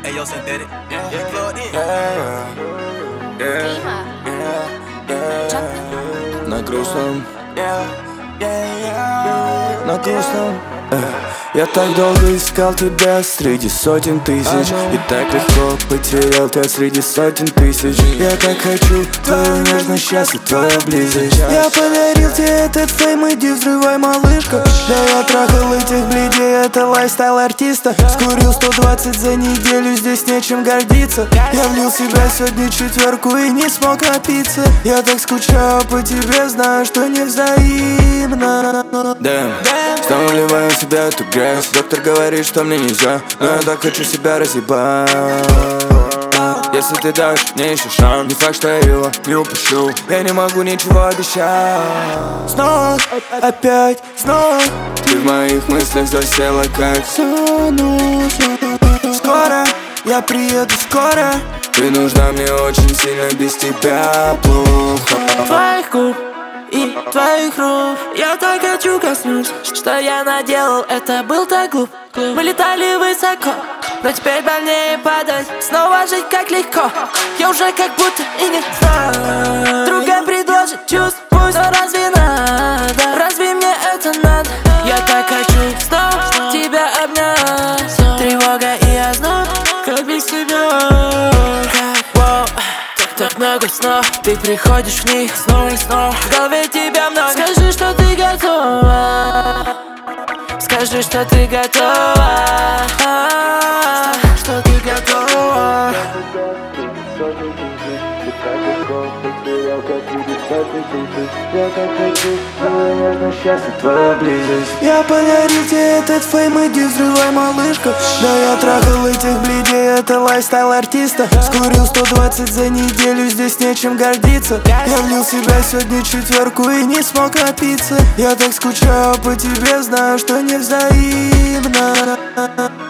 Ayo synthetic, Yeah. plugged in. На грустном, на грустном. Я так долго искал тебя среди сотен тысяч, и так легко потерял тебя среди сотен тысяч. Я так хочу твою нежность, счастье, твою близость. Я подарил тебе этот фейм, иди взрывай, малышка. Да я трахал этих бледей, это лайфстайл артиста. Скурил 120 за неделю, здесь нечем гордиться. Я влил в себя сегодня четверку и не смог напиться. Я так скучаю по тебе, знаю, что не взаимно. Снова вливаю в себя эту грязь. Доктор говорит, что мне нельзя, но я так хочу себя разъебать. Если ты дашь мне еще шанс, не факт, что я его не упущу. Я не могу ничего обещать. Снова, опять, снова ты в моих мыслях засела, как сонуша. Скоро, я приеду скоро. Ты нужна мне очень сильно, без тебя плохо. Твоих губ и твоих рук я так хочу коснуться. Что я наделал, это был так глуп. Мы летали высоко, но теперь больнее падать. Снова жить как легко, я уже как будто и не знаю. Другая предложит чувств, пусть, но разве надо? Разве мне это надо? Я так хочу снова тебя обнять. Тревога и озноб, как без тебя. Так много снов, ты приходишь в них снова и снова. В голове тебя много. Скажи, что ты готова. Скажи, что ты готова. Что ты готова. Я так хочу твою нежность, счастье, твою близость. Я подарил тебе этот фейм, иди взрывай, малышка. Да я трахал этих бледей, это лайфстайл артиста. Скурил 120 за неделю, здесь нечем гордиться. Я влил в себя сегодня четверку и не смог напиться. Я так скучаю по тебе, знаю, что не взаимно.